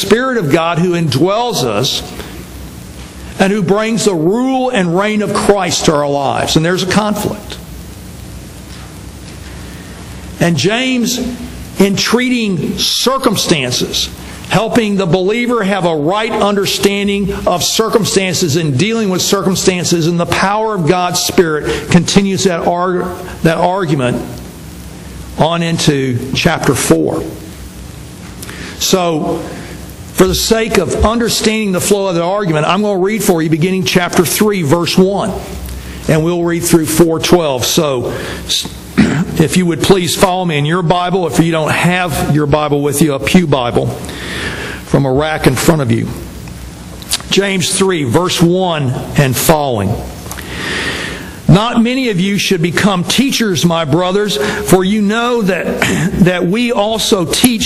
Spirit of God who indwells us and who brings the rule and reign of Christ to our lives. And there's a conflict. And James, in treating circumstances, helping the believer have a right understanding of circumstances and dealing with circumstances and the power of God's Spirit, continues that argument on into chapter 4. So, for the sake of understanding the flow of the argument, I'm going to read for you beginning chapter 3, verse 1. And we'll read through 4:12. So, if you would please follow me in your Bible. If you don't have your Bible with you, a pew Bible from a rack in front of you. James 3, verse 1 and following. Not many of you should become teachers, my brothers, for you know that we also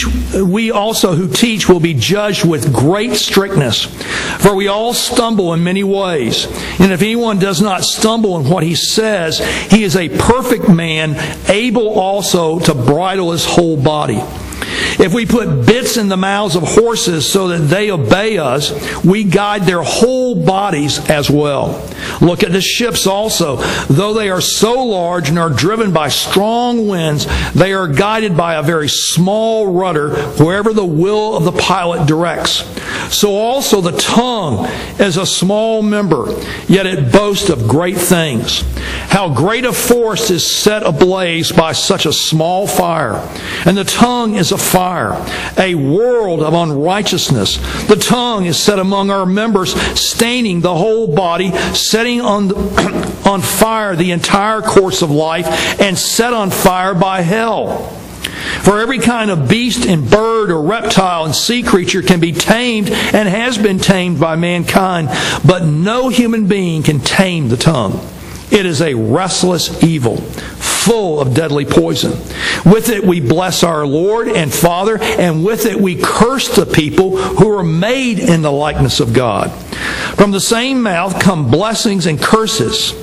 who teach will be judged with great strictness. For we all stumble in many ways. And if anyone does not stumble in what he says, he is a perfect man, able also to bridle his whole body. If we put bits in the mouths of horses so that they obey us, we guide their whole bodies as well. Look at the ships also. Though they are so large and are driven by strong winds, they are guided by a very small rudder wherever the will of the pilot directs. So also the tongue is a small member, yet it boasts of great things. How great a forest is set ablaze by such a small fire. And the tongue is a fire, a world of unrighteousness. The tongue is set among our members, staining the whole body, setting on fire the entire course of life, and set on fire by hell. For every kind of beast and bird or reptile and sea creature can be tamed and has been tamed by mankind, but no human being can tame the tongue. It is a restless evil, full of deadly poison. With it we bless our Lord and Father, and with it we curse the people who are made in the likeness of God. From the same mouth come blessings and cursing.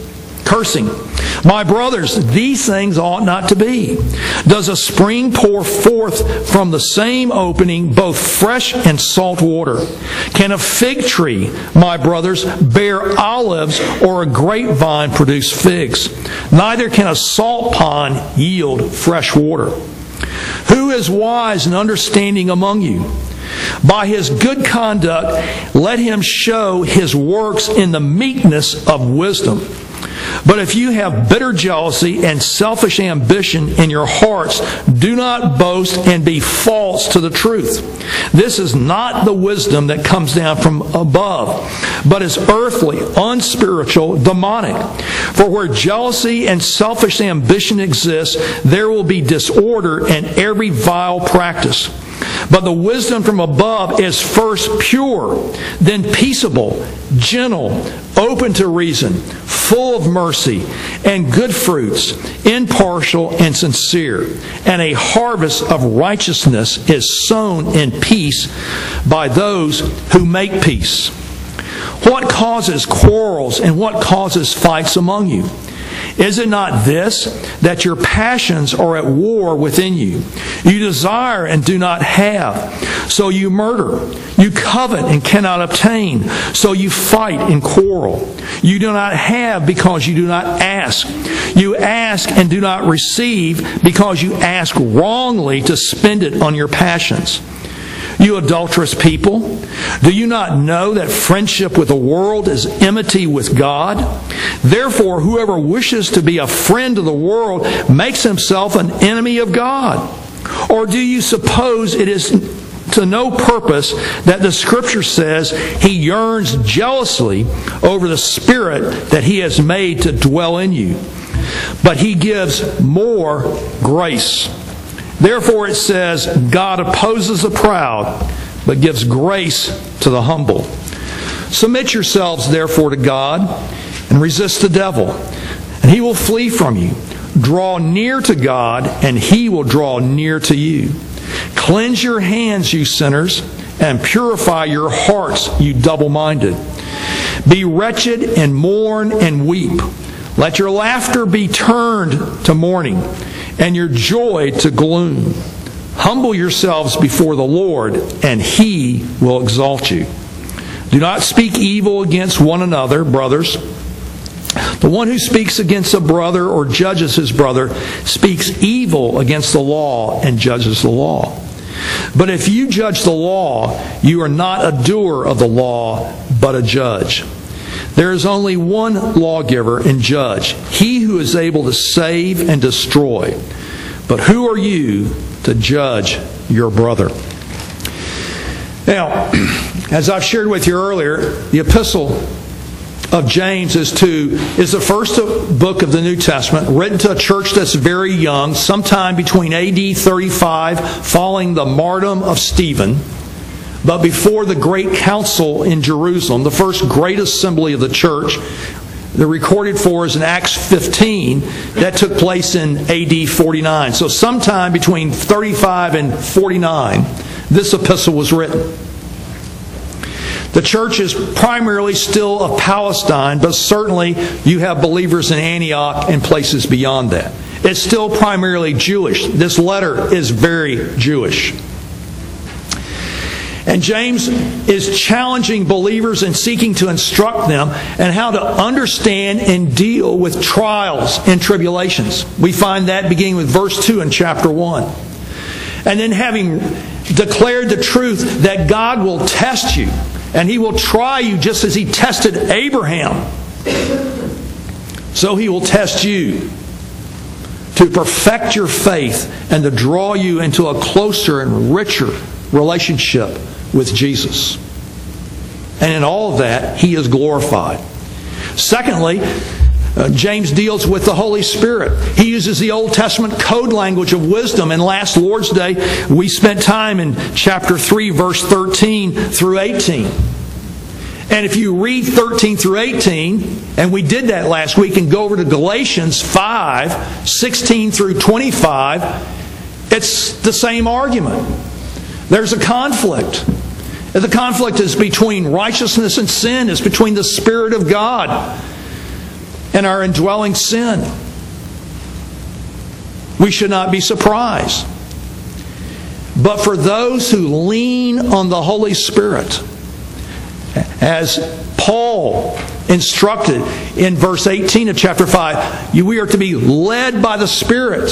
My brothers, these things ought not to be. Does a spring pour forth from the same opening both fresh and salt water? Can a fig tree, my brothers, bear olives, or a grapevine produce figs? Neither can a salt pond yield fresh water. Who is wise and understanding among you? By his good conduct, let him show his works in the meekness of wisdom. But if you have bitter jealousy and selfish ambition in your hearts, do not boast and be false to the truth. This is not the wisdom that comes down from above, but is earthly, unspiritual, demonic. For where jealousy and selfish ambition exist, there will be disorder and every vile practice. But the wisdom from above is first pure, then peaceable, gentle, open to reason, full of mercy and good fruits, impartial and sincere. And a harvest of righteousness is sown in peace by those who make peace. What causes quarrels and what causes fights among you? Is it not this, that your passions are at war within you? You desire and do not have, so you murder. You covet and cannot obtain, so you fight and quarrel. You do not have because you do not ask. You ask and do not receive because you ask wrongly to spend it on your passions. You adulterous people, do you not know that friendship with the world is enmity with God? Therefore, whoever wishes to be a friend of the world makes himself an enemy of God. Or do you suppose it is to no purpose that the Scripture says He yearns jealously over the Spirit that He has made to dwell in you? But He gives more grace. Therefore it says, God opposes the proud, but gives grace to the humble. Submit yourselves therefore to God, and resist the devil, and he will flee from you. Draw near to God, and He will draw near to you. Cleanse your hands, you sinners, and purify your hearts, you double-minded. Be wretched and mourn and weep. Let your laughter be turned to mourning, and your joy to gloom. Humble yourselves before the Lord, and He will exalt you. Do not speak evil against one another, brothers. The one who speaks against a brother or judges his brother speaks evil against the law and judges the law. But if you judge the law, you are not a doer of the law, but a judge. There is only one lawgiver and judge, He who is able to save and destroy. But who are you to judge your brother? Now, as I've shared with you earlier, the epistle of James is the first book of the New Testament, written to a church that's very young, sometime between AD 35, following the martyrdom of Stephen, but before the great council in Jerusalem, the first great assembly of the church. They're recorded for us in Acts 15, that took place in AD 49. So sometime between 35 and 49, this epistle was written. The church is primarily still of Palestine, but certainly you have believers in Antioch and places beyond that. It's still primarily Jewish. This letter is very Jewish. And James is challenging believers and seeking to instruct them on how to understand and deal with trials and tribulations. We find that beginning with verse 2 in chapter 1. And then having declared the truth that God will test you, and He will try you just as He tested Abraham, so He will test you to perfect your faith and to draw you into a closer and richer relationship with Jesus. And in all of that, He is glorified. Secondly, James deals with the Holy Spirit. He uses the Old Testament code language of wisdom. And last Lord's Day, we spent time in chapter 3, verse 13 through 18. And if you read 13 through 18, and we did that last week, and go over to Galatians 5, 16 through 25, it's the same argument. There's a conflict. And the conflict is between righteousness and sin. It's between the Spirit of God and our indwelling sin. We should not be surprised. But for those who lean on the Holy Spirit, as Paul instructed in verse 18 of chapter 5, we are to be led by the Spirit.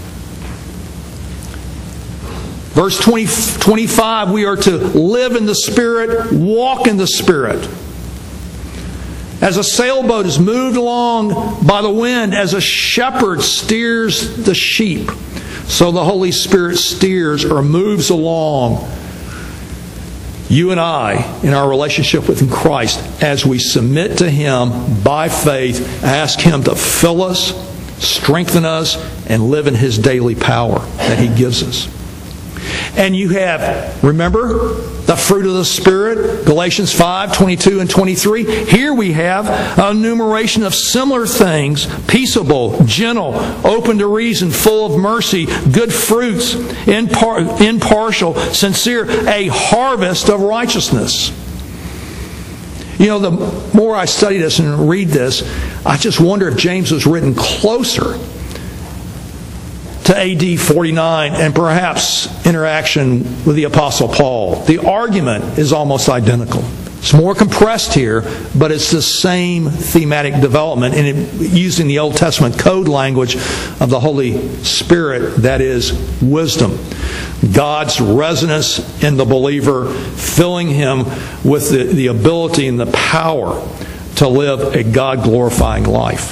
Verse 25, we are to live in the Spirit, walk in the Spirit. As a sailboat is moved along by the wind, as a shepherd steers the sheep, so the Holy Spirit steers or moves along you and I in our relationship with Christ as we submit to Him by faith, ask Him to fill us, strengthen us, and live in His daily power that He gives us. And you have, remember, the fruit of the Spirit, Galatians 5, 22 and 23. Here we have a enumeration of similar things: peaceable, gentle, open to reason, full of mercy, good fruits, impartial, sincere, a harvest of righteousness. You know, the more I study this and read this, I just wonder if James was written closer to AD 49 and perhaps interaction with the Apostle Paul. The argument is almost identical. It's more compressed here, but it's the same thematic development using the Old Testament code language of the Holy Spirit, that is, wisdom. God's resonance in the believer, filling him with the ability and the power to live a God-glorifying life.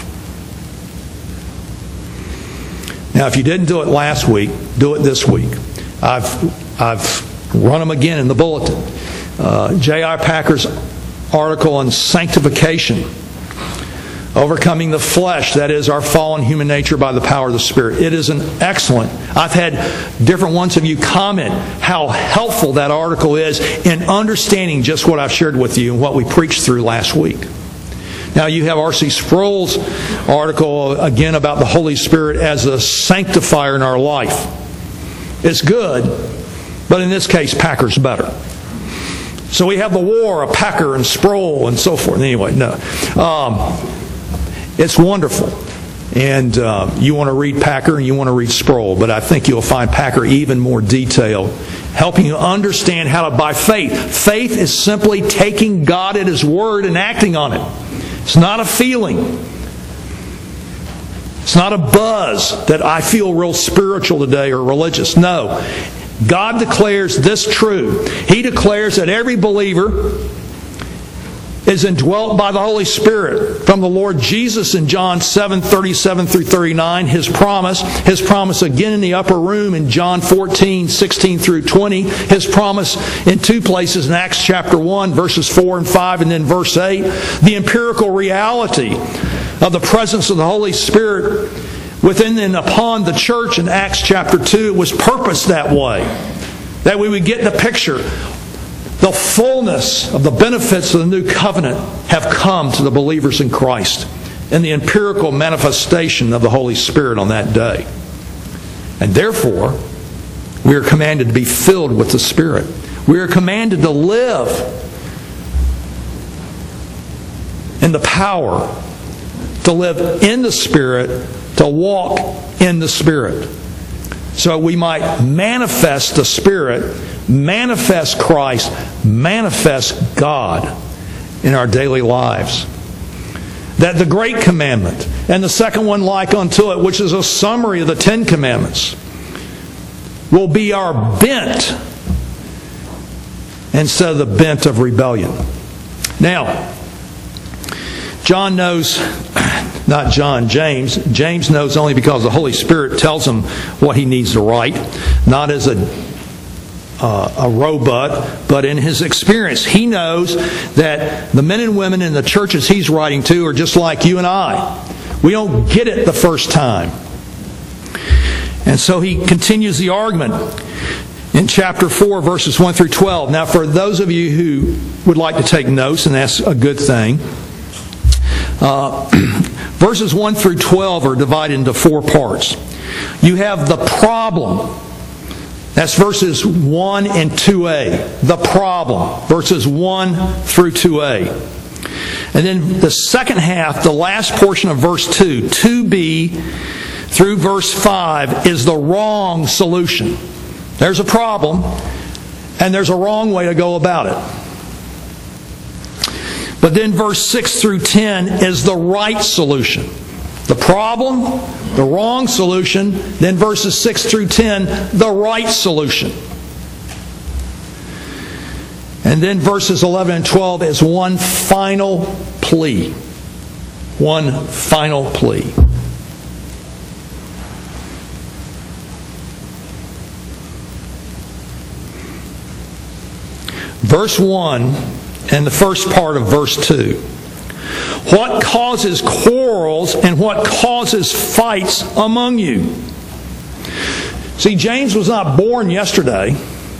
Now, if you didn't do it last week, do it this week. I've run them again in the bulletin. J.I. Packer's article on sanctification, overcoming the flesh, that is, our fallen human nature by the power of the Spirit. It is an excellent. I've had different ones of you comment how helpful that article is in understanding just what I've shared with you and what we preached through last week. Now you have R.C. Sproul's article again about the Holy Spirit as a sanctifier in our life. It's good, but in this case, Packer's better. So we have the war of Packer and Sproul and so forth. Anyway, no. It's wonderful. And you want to read Packer and you want to read Sproul, but I think you'll find Packer even more detailed, helping you understand how to, by faith. Faith is simply taking God at His word and acting on it. It's not a feeling. It's not a buzz that I feel real spiritual today or religious. No. God declares this true. He declares that every believer is indwelt by the Holy Spirit. From the Lord Jesus in John 7:37 through 39, His promise again in the upper room in John 14:16 through 20, His promise in two places in Acts chapter 1, verses 4 and 5, and then verse 8, the empirical reality of the presence of the Holy Spirit within and upon the church in Acts chapter 2. It was purposed that way, that we would get the picture. The fullness of the benefits of the new covenant have come to the believers in Christ in the empirical manifestation of the Holy Spirit on that day. And therefore, we are commanded to be filled with the Spirit. We are commanded to live in the power, to live in the Spirit, to walk in the Spirit. So we might manifest the Spirit, manifest Christ, manifest God in our daily lives. That the great commandment, and the second one like unto it, which is a summary of the 10 commandments, will be our bent instead of the bent of rebellion. Now, James. James knows only because the Holy Spirit tells him what he needs to write, not as a robot, but in his experience. He knows that the men and women in the churches he's writing to are just like you and I. We don't get it the first time. And so he continues the argument in chapter 4, verses 1 through 12. Now, for those of you who would like to take notes, and that's a good thing, verses 1 through 12 are divided into 4 parts. You have the problem. That's verses 1 and 2a. The problem. Verses 1 through 2a. And then the second half, the last portion of verse 2, 2b through verse 5, is the wrong solution. There's a problem, and there's a wrong way to go about it. But then verse 6 through 10 is the right solution. The problem, the wrong solution, then verses 6 through 10, the right solution. And then verses 11 and 12 is one final plea. One final plea. Verse 1 and the first part of verse 2. What causes quarrels and what causes fights among you? See, James was not born yesterday.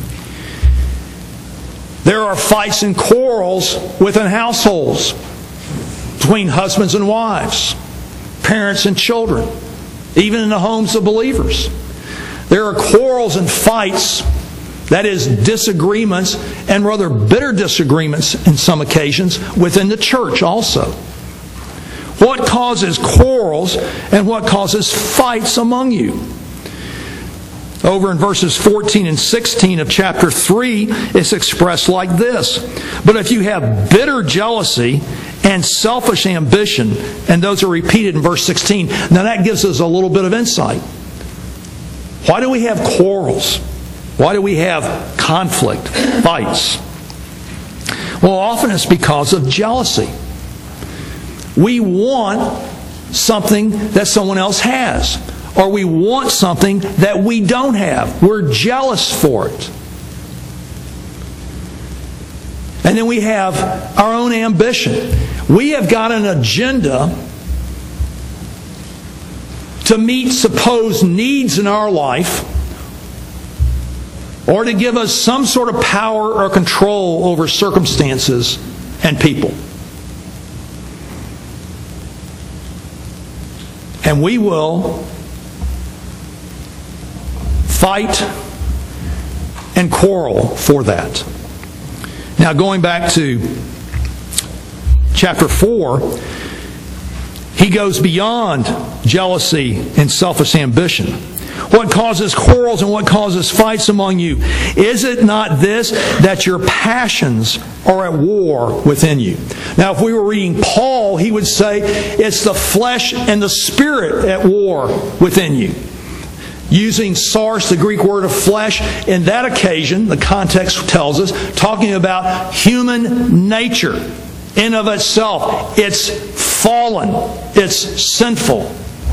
There are fights and quarrels within households, between husbands and wives, parents and children, even in the homes of believers. There are quarrels and fights, that is, disagreements, and rather bitter disagreements in some occasions, within the church also. What causes quarrels and what causes fights among you? Over in verses 14 and 16 of chapter 3, it's expressed like this. But if you have bitter jealousy and selfish ambition, and those are repeated in verse 16, now that gives us a little bit of insight. Why do we have quarrels? Why do we have conflict, fights? Well, often it's because of jealousy. We want something that someone else has, or we want something that we don't have. We're jealous for it. And then we have our own ambition. We have got an agenda to meet supposed needs in our life, or to give us some sort of power or control over circumstances and people. And we will fight and quarrel for that. Now, going back to chapter 4, he goes beyond jealousy and selfish ambition? What causes quarrels and what causes fights among you? Is it not this, that your passions are at war within you? Now, if we were reading Paul, he would say it's the flesh and the spirit at war within you. Using sarx, the Greek word of flesh, in that occasion, the context tells us, talking about human nature in of itself. It's fallen. It's sinful.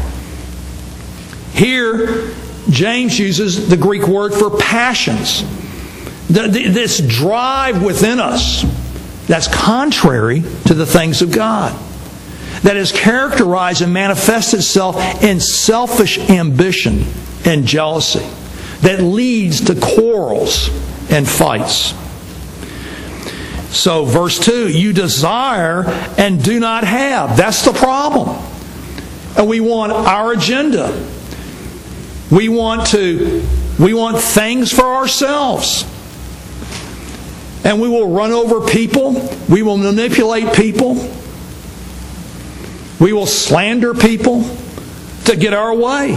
Here, James uses the Greek word for passions. This drive within us that's contrary to the things of God, that is characterized and manifests itself in selfish ambition and jealousy, that leads to quarrels and fights. So, verse 2, you desire and do not have. That's the problem. And we want our agenda. We want things for ourselves. And we will run over people. We will manipulate people. We will slander people to get our way.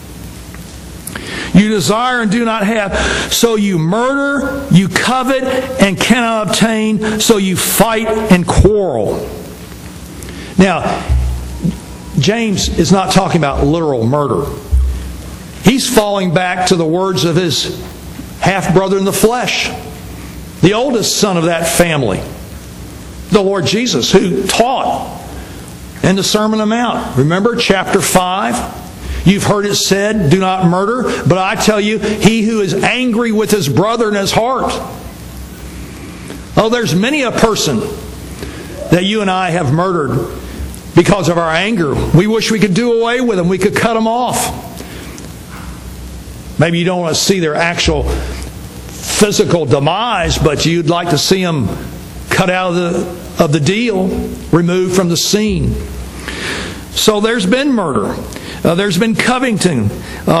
You desire and do not have, so you murder, you covet, and cannot obtain, so you fight and quarrel. Now, James is not talking about literal murder. He's falling back to the words of his half-brother in the flesh, the oldest son of that family, the Lord Jesus, who taught in the Sermon on the Mount. Remember chapter 5? You've heard it said, do not murder, but I tell you, he who is angry with his brother in his heart. Oh, there's many a person that you and I have murdered because of our anger. We wish we could do away with them. We could cut them off. Maybe you don't want to see their actual physical demise, but you'd like to see them cut out of the deal, removed from the scene. So there's been murder. There's been coveting.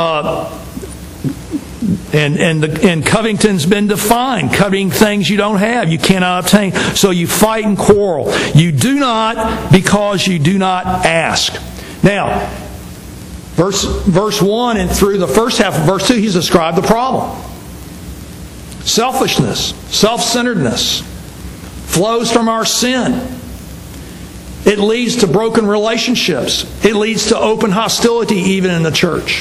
And coveting's been defined. Coveting things you don't have, you cannot obtain. So you fight and quarrel. You do not because you do not ask. Now, verse 1 and through the first half of verse 2, he's described the problem. Selfishness, self-centeredness flows from our sin. It leads to broken relationships. It leads to open hostility even in the church.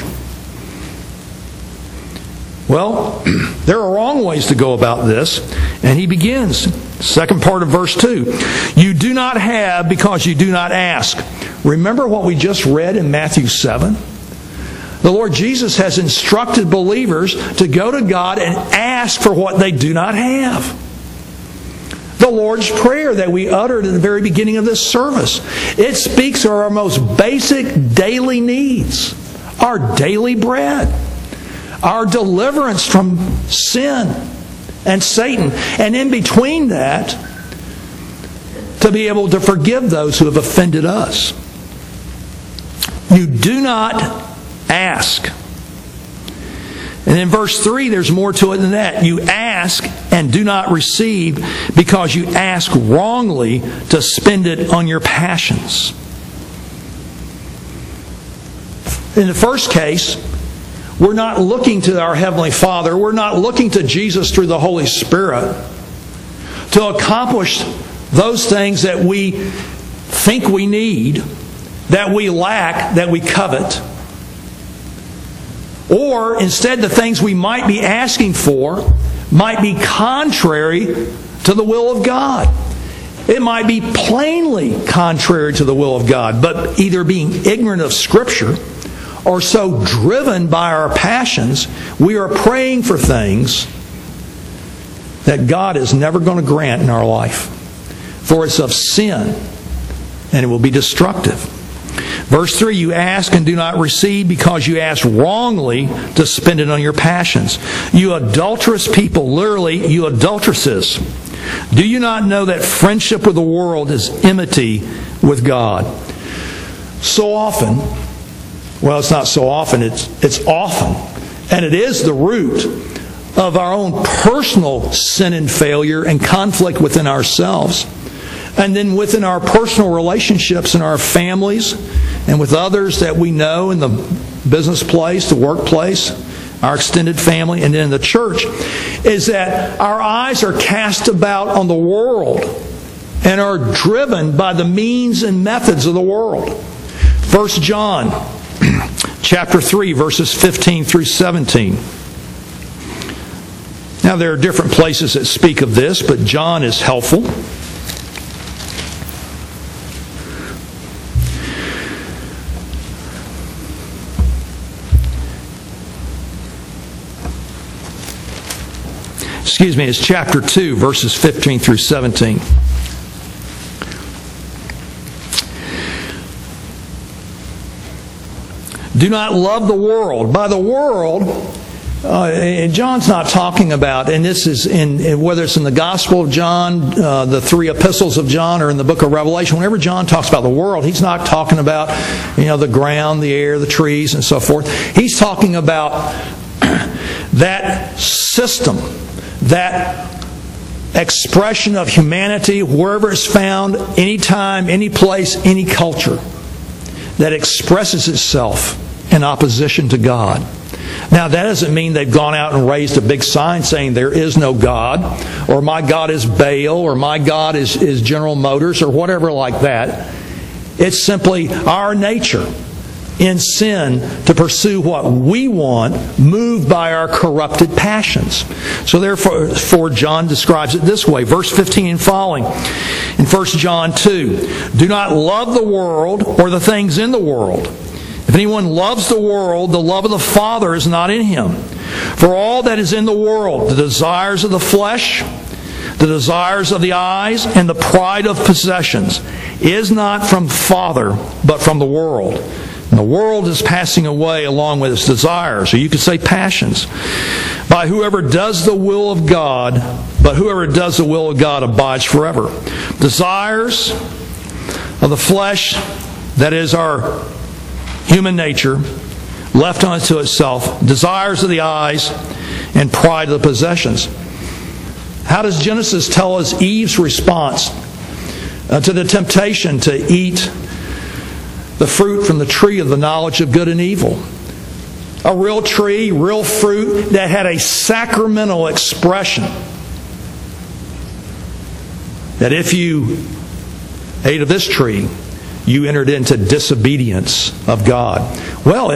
Well, there are wrong ways to go about this. And he begins, second part of verse 2. You do not have because you do not ask. Remember what we just read in Matthew 7? The Lord Jesus has instructed believers to go to God and ask for what they do not have. The Lord's Prayer that we uttered at the very beginning of this service, it speaks of our most basic daily needs, our daily bread, our deliverance from sin and Satan, and in between that, to be able to forgive those who have offended us. You do not ask. And in verse 3, there's more to it than that. You ask and do not receive because you ask wrongly to spend it on your passions. In the first case, we're not looking to our Heavenly Father. We're not looking to Jesus through the Holy Spirit to accomplish those things that we think we need, that we lack, that we covet. Or instead, the things we might be asking for might be contrary to the will of God. It might be plainly contrary to the will of God, but either being ignorant of Scripture or so driven by our passions, we are praying for things that God is never going to grant in our life. For it's of sin, and it will be destructive. Verse 3, you ask and do not receive because you ask wrongly to spend it on your passions. You adulterous people, literally, you adulteresses. Do you not know that friendship with the world is enmity with God? So often, well, it's not so often, it's often, and it is the root of our own personal sin and failure and conflict within ourselves, and then within our personal relationships in our families, and with others that we know in the business place, the workplace, our extended family, and in the church, is that our eyes are cast about on the world and are driven by the means and methods of the world. 1 John chapter 3, verses 15 through 17. Now, there are different places that speak of this, but John is helpful. Excuse me, it's chapter 2, verses 15 through 17. Do not love the world. By the world, and John's not talking about, and this is in whether it's in the Gospel of John, the 3 epistles of John, or in the book of Revelation. Whenever John talks about the world, he's not talking about, the ground, the air, the trees, and so forth. He's talking about that system, that expression of humanity, wherever it's found, anytime, any place, any culture, that expresses itself in opposition to God. Now, that doesn't mean they've gone out and raised a big sign saying there is no God, or my God is Baal, or my God is General Motors, or whatever like that. It's simply our nature in sin to pursue what we want, moved by our corrupted passions. So therefore, John describes it this way, verse 15 and following, in 1 John 2, do not love the world or the things in the world. If anyone loves the world, the love of the Father is not in him. For all that is in the world, the desires of the flesh, the desires of the eyes, and the pride of possessions, is not from the Father, but from the world. And the world is passing away along with its desires, or you could say passions, by whoever does the will of God, but whoever does the will of God abides forever. Desires of the flesh, that is our human nature, left unto itself, desires of the eyes, and pride of the possessions. How does Genesis tell us Eve's response to the temptation to eat the fruit from the tree of the knowledge of good and evil? A real tree, real fruit that had a sacramental expression. That if you ate of this tree, you entered into disobedience of God. Well,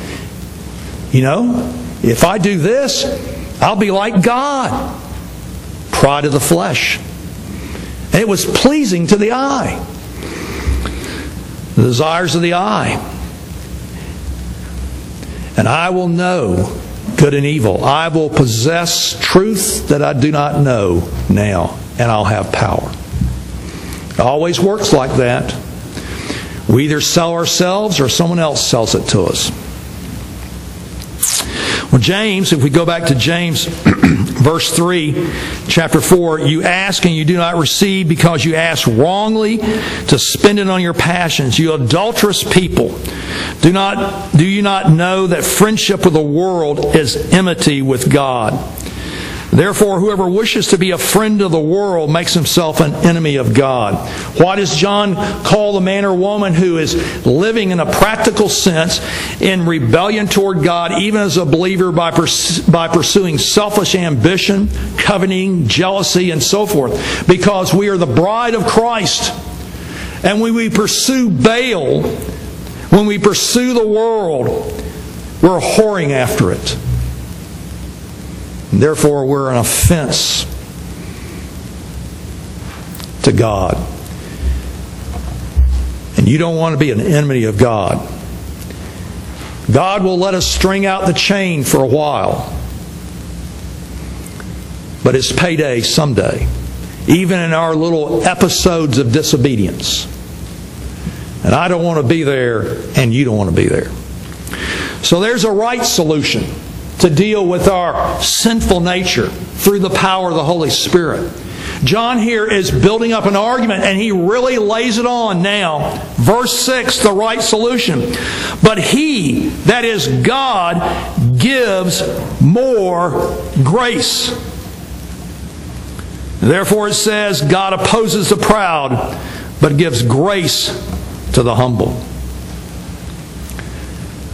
if I do this, I'll be like God. Pride of the flesh. And it was pleasing to the eye. The desires of the eye. And I will know good and evil. I will possess truth that I do not know now, and I'll have power. It always works like that. We either sell ourselves or someone else sells it to us. Well, James, if we go back to James verse 3, chapter 4, you ask and you do not receive because you ask wrongly to spend it on your passions. You adulterous people, do you not know that friendship with the world is enmity with God? Therefore, whoever wishes to be a friend of the world makes himself an enemy of God. Why does John call the man or woman who is living in a practical sense in rebellion toward God, even as a believer, by pursuing selfish ambition, coveting, jealousy, and so forth? Because we are the bride of Christ. And when we pursue Baal, when we pursue the world, we're whoring after it. Therefore, we're an offense to God. And you don't want to be an enemy of God. God will let us string out the chain for a while. But it's payday someday. Even in our little episodes of disobedience. And I don't want to be there, and you don't want to be there. So there's a right solution to deal with our sinful nature through the power of the Holy Spirit. John here is building up an argument, and he really lays it on now. Verse 6, the right solution. But He, that is God, gives more grace. Therefore it says, God opposes the proud, but gives grace to the humble.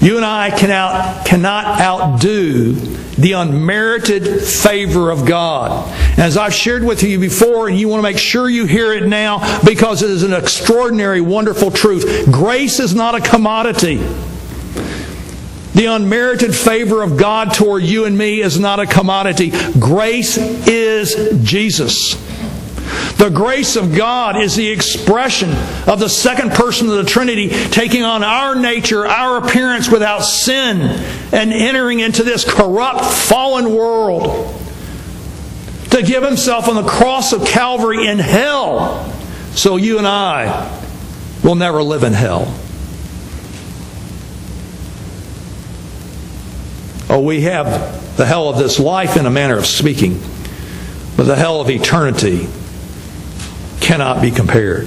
You and I cannot outdo the unmerited favor of God. As I've shared with you before, and you want to make sure you hear it now because it is an extraordinary, wonderful truth. Grace is not a commodity. The unmerited favor of God toward you and me is not a commodity. Grace is Jesus. The grace of God is the expression of the second person of the Trinity taking on our nature, our appearance without sin, and entering into this corrupt, fallen world to give Himself on the cross of Calvary in hell so you and I will never live in hell. Oh, we have the hell of this life in a manner of speaking, but the hell of eternity cannot be compared.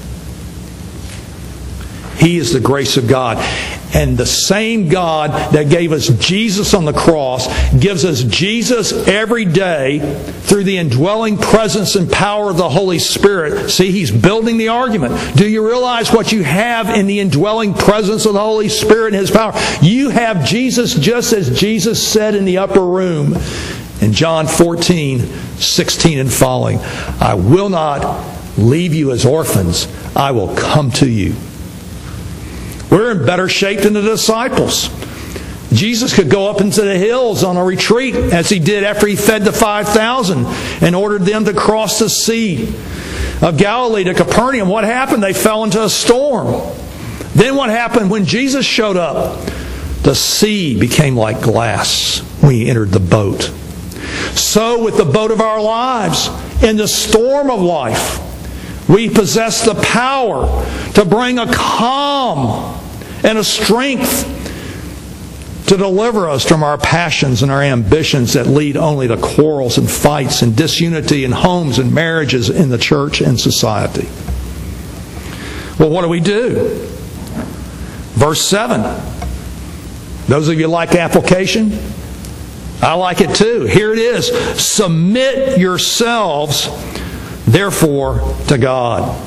He is the grace of God. And the same God that gave us Jesus on the cross gives us Jesus every day through the indwelling presence and power of the Holy Spirit. See, He's building the argument. Do you realize what you have in the indwelling presence of the Holy Spirit and His power? You have Jesus just as Jesus said in the upper room in John 14:16 and following. I will not leave you as orphans. I will come to you. We're in better shape than the disciples. Jesus could go up into the hills on a retreat as He did after He fed the 5,000 and ordered them to cross the Sea of Galilee to Capernaum. What happened? They fell into a storm. Then what happened when Jesus showed up? The sea became like glass when He entered the boat. So with the boat of our lives, in the storm of life, we possess the power to bring a calm and a strength to deliver us from our passions and our ambitions that lead only to quarrels and fights and disunity in homes and marriages in the church and society. Well, what do we do? Verse 7. Those of you like application? I like it too. Here it is. Submit yourselves therefore to God.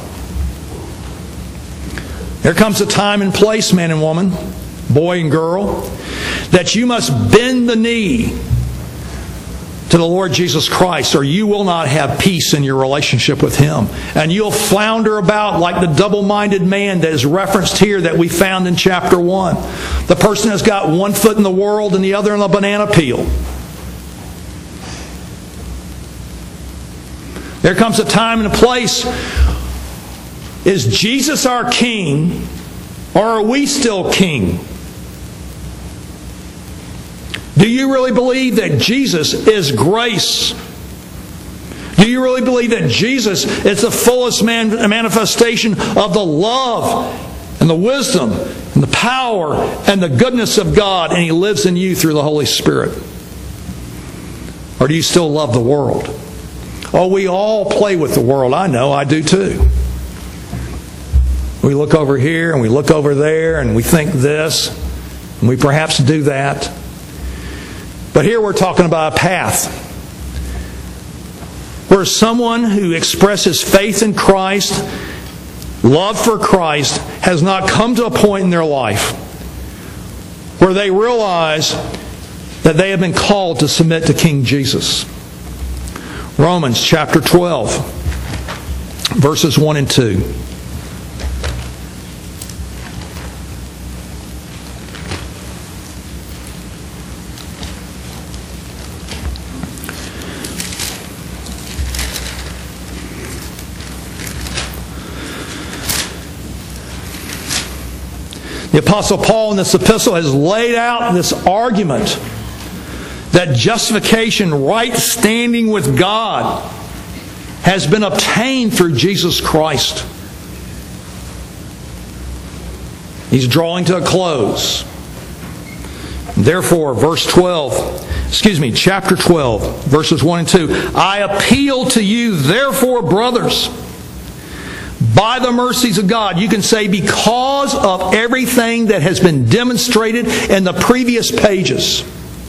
There comes a time and place, man and woman, boy and girl, that you must bend the knee to the Lord Jesus Christ, or you will not have peace in your relationship with Him. And you'll flounder about like the double-minded man that is referenced here that we found in chapter 1. The person has got one foot in the world and the other in a banana peel. There comes a time and a place. Is Jesus our King, or are we still king? Do you really believe that Jesus is grace? Do you really believe that Jesus is the fullest manifestation of the love and the wisdom and the power and the goodness of God, and He lives in you through the Holy Spirit? Or do you still love the world? Oh, we all play with the world. I know, I do too. We look over here and we look over there and we think this, and we perhaps do that. But here we're talking about a path where someone who expresses faith in Christ, love for Christ, has not come to a point in their life where they realize that they have been called to submit to King Jesus. Romans chapter 12, verses 1 and 2. The Apostle Paul in this epistle has laid out this argument that justification, right standing with God, has been obtained through Jesus Christ. He's drawing to a close. Therefore, chapter 12, verses 1 and 2. I appeal to you, therefore, brothers, by the mercies of God. You can say because of everything that has been demonstrated in the previous pages.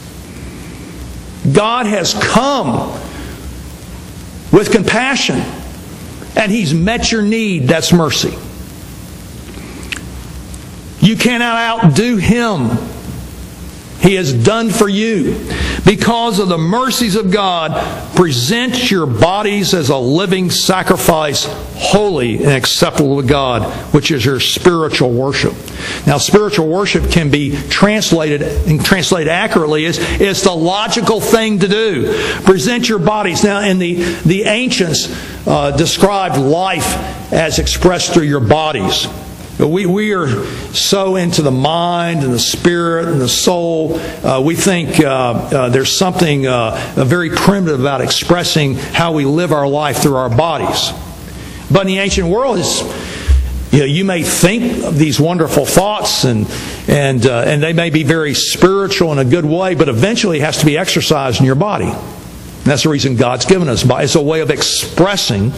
God has come with compassion, and He's met your need. That's mercy. You cannot outdo Him. He has done for you. Because of the mercies of God, present your bodies as a living sacrifice, holy and acceptable to God, which is your spiritual worship. Now, spiritual worship can be translated accurately as it's the logical thing to do. Present your bodies. Now, in the ancients described life as expressed through your bodies. We are so into the mind and the spirit and the soul. We think there's something very primitive about expressing how we live our life through our bodies. But in the ancient world, you may think of these wonderful thoughts and they may be very spiritual in a good way, but eventually it has to be exercised in your body. And that's the reason God's given us body. It's a way of expressing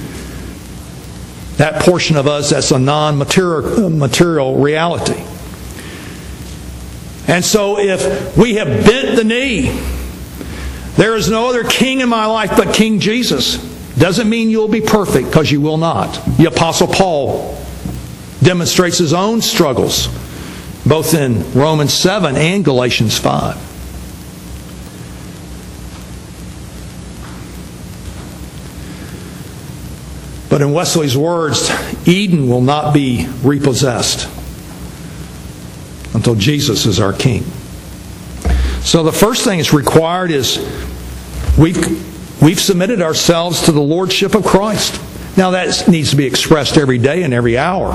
that portion of us that's a non-material reality. And so if we have bent the knee, there is no other king in my life but King Jesus. Doesn't mean you'll be perfect, because you will not. The Apostle Paul demonstrates his own struggles, both in Romans 7 and Galatians 5. But in Wesley's words, Eden will not be repossessed until Jesus is our King. So the first thing that's required is we've submitted ourselves to the Lordship of Christ. Now that needs to be expressed every day and every hour.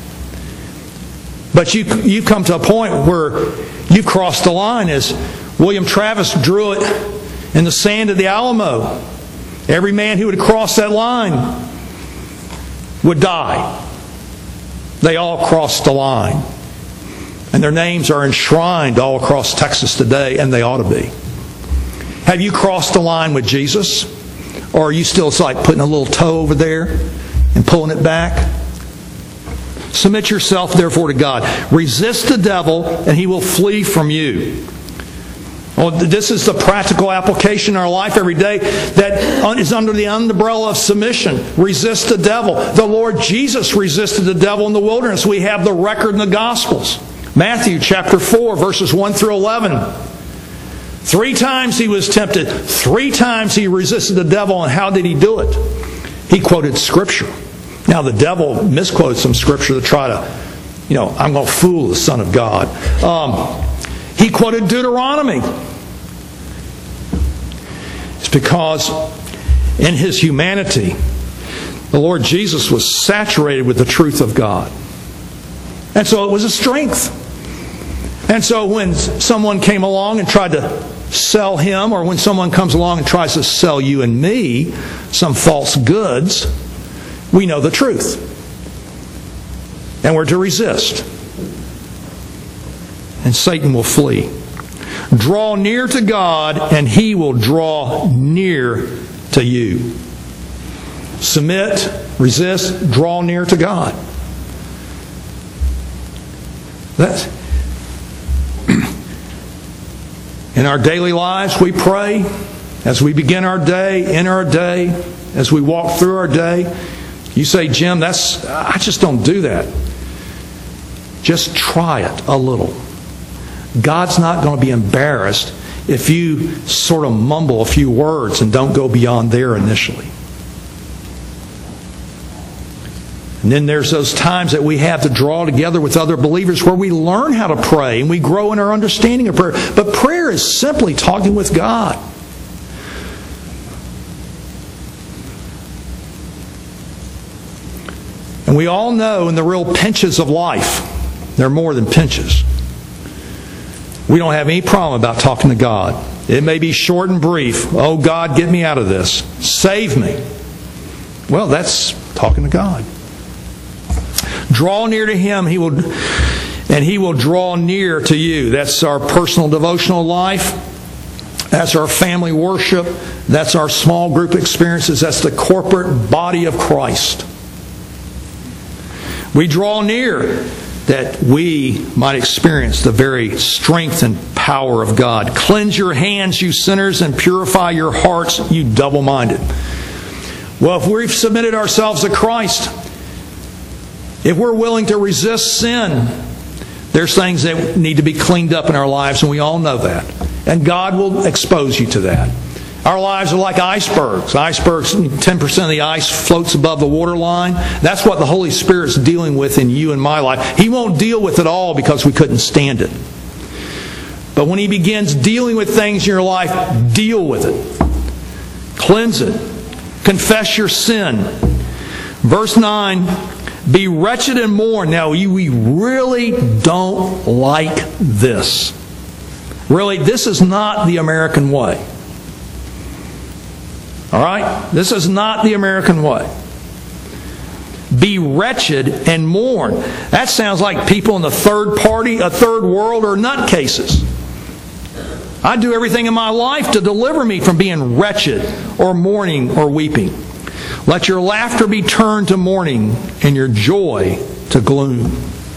But you've come to a point where you've crossed the line, as William Travis drew it in the sand of the Alamo. Every man who would cross that line would die. They all crossed the line. And their names are enshrined all across Texas today, and they ought to be. Have you crossed the line with Jesus? Or are you still like putting a little toe over there and pulling it back? Submit yourself, therefore, to God. Resist the devil, and he will flee from you. Well, this is the practical application in our life every day that is under the umbrella of submission. Resist the devil. The Lord Jesus resisted the devil in the wilderness. We have the record in the Gospels. Matthew chapter 4, verses 1 through 11. 3 times he was tempted. 3 times he resisted the devil. And how did he do it? He quoted Scripture. Now the devil misquoted some Scripture to try to, I'm going to fool the Son of God. He quoted Deuteronomy. It's because in His humanity, the Lord Jesus was saturated with the truth of God. And so it was a strength. And so when someone came along and tried to sell Him, or when someone comes along and tries to sell you and me some false goods, we know the truth. And we're to resist. And Satan will flee. Draw near to God, and He will draw near to you. Submit, resist, draw near to God. That's in our daily lives, we pray as we begin our day, end our day, as we walk through our day. You say, Jim, I just don't do that. Just try it a little. God's not going to be embarrassed if you sort of mumble a few words and don't go beyond there initially. And then there's those times that we have to draw together with other believers where we learn how to pray and we grow in our understanding of prayer. But prayer is simply talking with God. And we all know in the real pinches of life, they're more than pinches. We don't have any problem about talking to God. It may be short and brief. Oh, God, get me out of this. Save me. Well, that's talking to God. Draw near to Him, and He will draw near to you. That's our personal devotional life. That's our family worship. That's our small group experiences. That's the corporate body of Christ. We draw near that we might experience the very strength and power of God. Cleanse your hands, you sinners, and purify your hearts, you double-minded. Well, if we've submitted ourselves to Christ, if we're willing to resist sin, There's things that need to be cleaned up in our lives, and we all know that. And God will expose you to that. Our lives are like icebergs. Icebergs, 10% of the ice floats above the waterline. That's what the Holy Spirit's dealing with in you and my life. He won't deal with it all because we couldn't stand it. But when He begins dealing with things in your life, deal with it. Cleanse it. Confess your sin. Verse 9, be wretched and mourn. Now, we really don't like this. Really, this is not the American way. All right? This is not the American way. Be wretched and mourn. That sounds like people in the third world, or nutcases. I do everything in my life to deliver me from being wretched or mourning or weeping. Let your laughter be turned to mourning and your joy to gloom.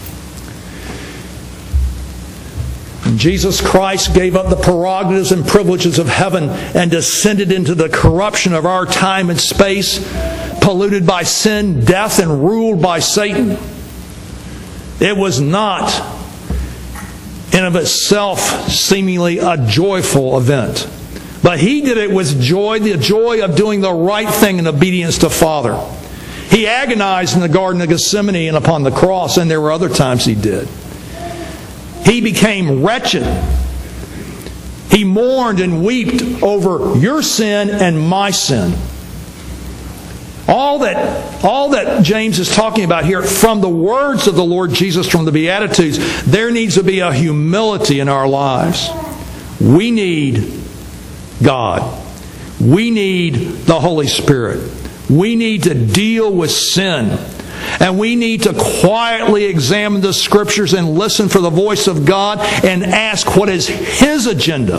And Jesus Christ gave up the prerogatives and privileges of heaven and descended into the corruption of our time and space, polluted by sin, death, and ruled by Satan. It was not in of itself seemingly a joyful event. But He did it with joy, the joy of doing the right thing in obedience to Father. He agonized in the Garden of Gethsemane and upon the cross, and there were other times He did. He became wretched. He mourned and wept over your sin and my sin. All that James is talking about here, from the words of the Lord Jesus, from the Beatitudes, there needs to be a humility in our lives. We need God. We need the Holy Spirit. We need to deal with sin. And we need to quietly examine the Scriptures and listen for the voice of God and ask what is His agenda.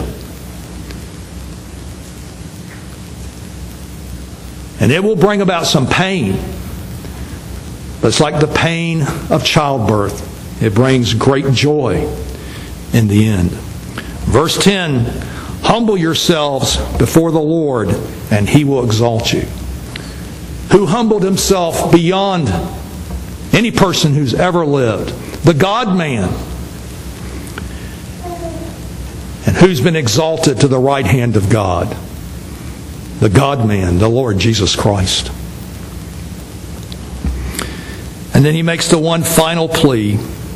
And it will bring about some pain. But it's like the pain of childbirth. It brings great joy in the end. Verse 10, humble yourselves before the Lord, and He will exalt you. Who humbled Himself beyond any person who's ever lived. The God-man. And who's been exalted to the right hand of God. The God-man, the Lord Jesus Christ. And then He makes the one final plea.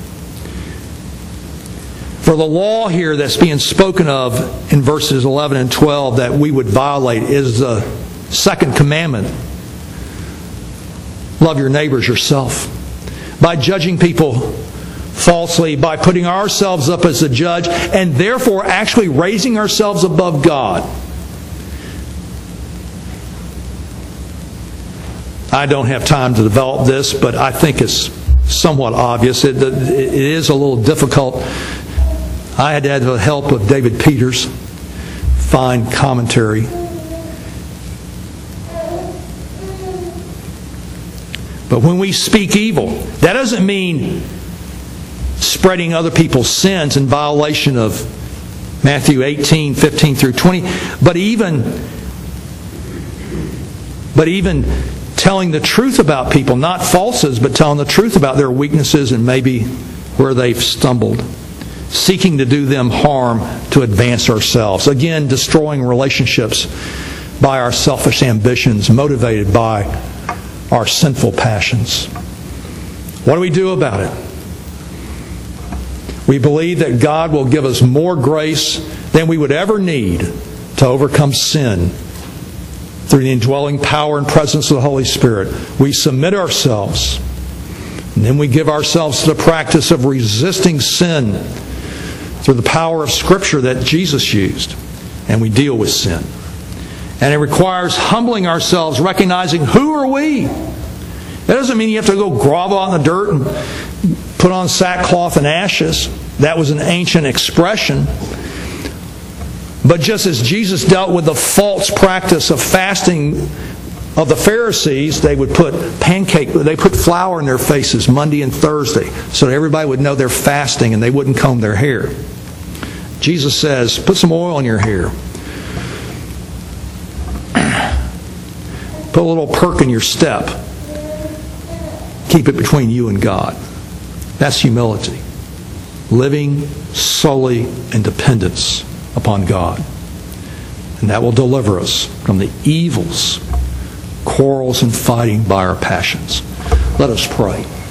For the law here that's being spoken of in verses 11 and 12 that we would violate is the second commandment. Love your neighbors yourself. By judging people falsely, by putting ourselves up as a judge, and therefore actually raising ourselves above God. I don't have time to develop this, but I think it's somewhat obvious. It is a little difficult. I had to have the help of David Peters' fine commentary. But when we speak evil, that doesn't mean spreading other people's sins in violation of Matthew 18, 15 through 20. But even telling the truth about people, not falsehoods, but telling the truth about their weaknesses and maybe where they've stumbled. Seeking to do them harm to advance ourselves. Again, destroying relationships by our selfish ambitions, motivated by our sinful passions. What do we do about it? We believe that God will give us more grace than we would ever need to overcome sin through the indwelling power and presence of the Holy Spirit. We submit ourselves, and then we give ourselves to the practice of resisting sin through the power of Scripture that Jesus used, and we deal with sin. And it requires humbling ourselves, recognizing who are we. That doesn't mean you have to go grovel out in the dirt and put on sackcloth and ashes. That was an ancient expression. But just as Jesus dealt with the false practice of fasting of the Pharisees, they put flour in their faces Monday and Thursday so that everybody would know they're fasting and they wouldn't comb their hair. Jesus says, put some oil in your hair. Put a little perk in your step. Keep it between you and God. That's humility. living solely in dependence upon God. And that will deliver us from the evils, quarrels, and fighting by our passions. Let us pray.